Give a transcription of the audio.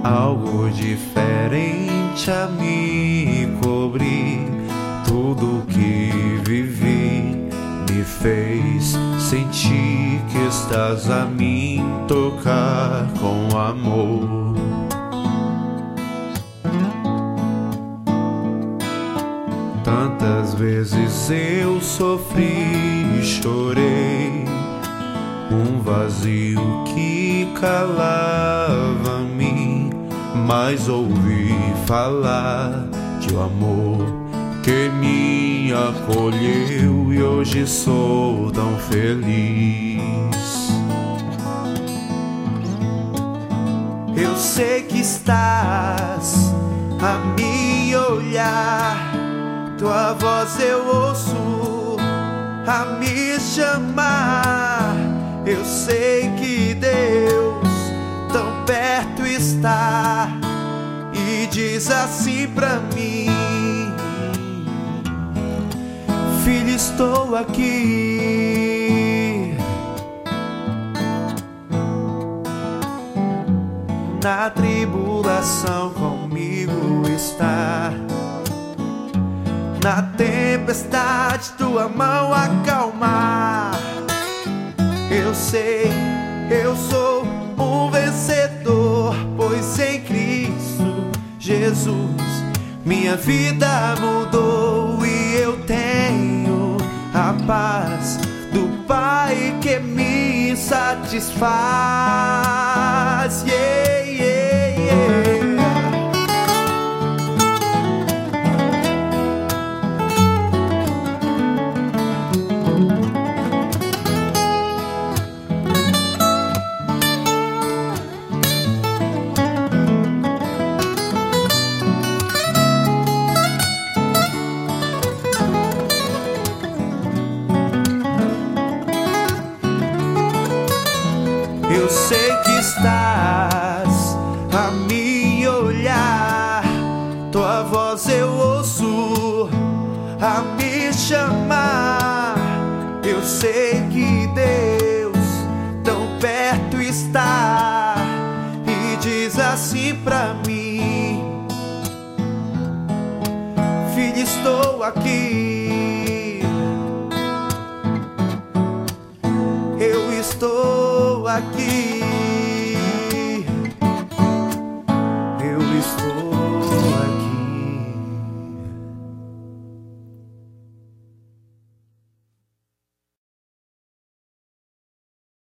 algo diferente a me cobrir. Tudo que vivi me fez sentir que estás a me tocar com amor. Tantas vezes eu sofri e chorei, um vazio que calava-me, mas ouvi falar de um amor que me acolheu e hoje sou tão feliz. Eu sei que estás a me olhar, tua voz eu ouço a me chamar. Eu sei que Deus tão perto está e diz assim pra mim: filho, estou aqui. Na tribulação comigo está, na tempestade tua mão acalmar. Eu sei, eu sou um vencedor, pois em Cristo Jesus minha vida mudou e eu tenho a paz do Pai que me satisfaz. Yeah, yeah, yeah. Eu sei que estás a me olhar, tua voz eu ouço a me chamar. Eu sei que Deus tão perto está e diz assim pra mim: filho, estou aqui. Eu estou aqui.